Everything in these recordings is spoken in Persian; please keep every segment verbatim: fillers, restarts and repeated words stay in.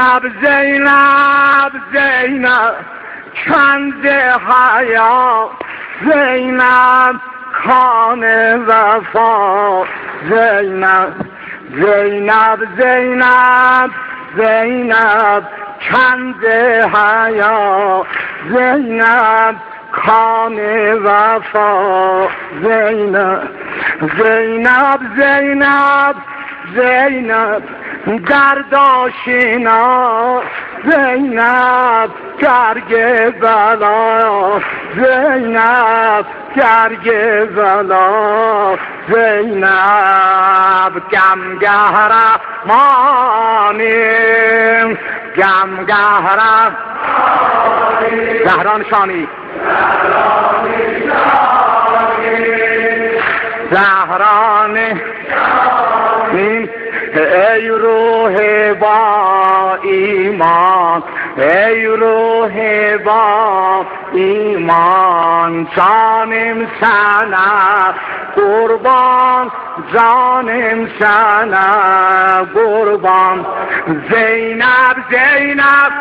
زینب زینب زینب چند حیا زینب خان وفا زینب زینب زینب زینب چند حیا زینب خان وفا زینب زینب زینب زینب درداشینا زینب گرگ بلا زینب گرگ بلا زینب گم گهرمانی گم گهرمانی زهران شانی زهران شانی ای روح با ایمان ای روح با ایمان جانم سنه قربان جانم سنه قربان زینب زینب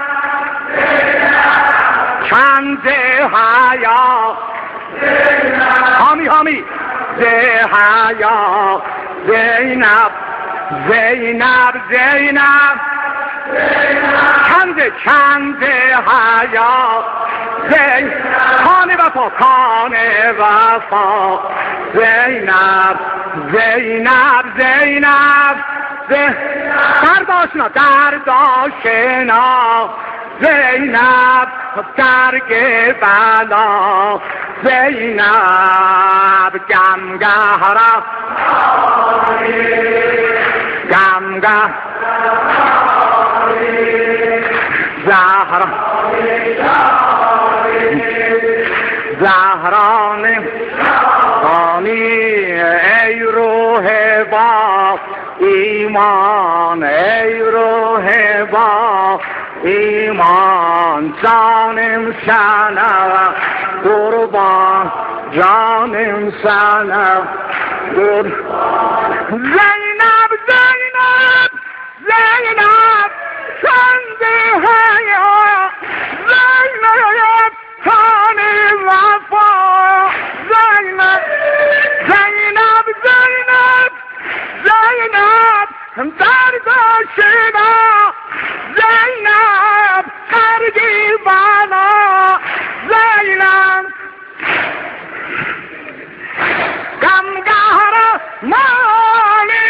چند حیا حامی حامی زه حیا زینب زینب زینب چند چند حیا زینب کان وفا کان وفا زینب زینب زینب درداشنا درداشنا زینب درگ بلا زینب گم گهرم گم گه زهرا زهران شانی ای روح با ایمان ای روح با ایمان جانم سنه قربان جانم سنه زینب زینب زینب چند حیا زینب خان وفا زینب زینب زینب زینب درداشنا زینب خرگی بنا زینب گم گهرمانی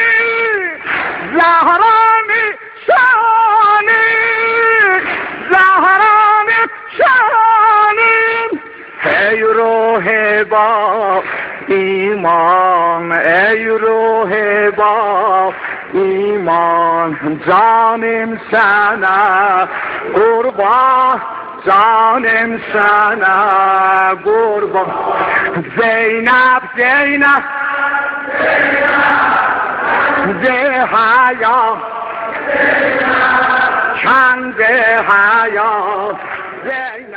زهرانی شانی زهرانی شانی ای روح با ایمان ای روح با ایمان جانم سنه قربان جانم سنه قربان زینب زینب زه حیا چند حیا